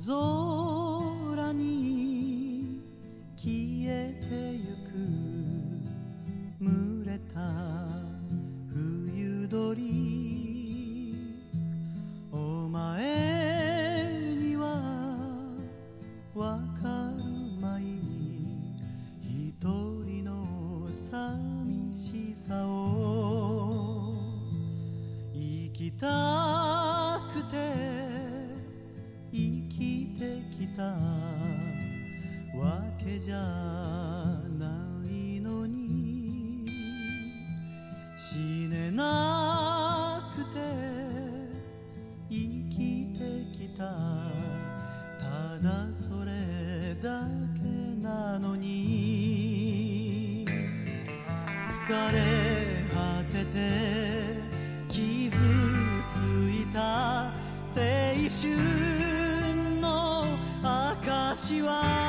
空に消えてゆく群れた冬鳥、お前にはわかるまい、一人の寂しさを。生きたくて生きてきたわけじゃないのに、死ねなくて生きてきた、ただそれだけなのに。疲れ果てて傷ついた青春の証は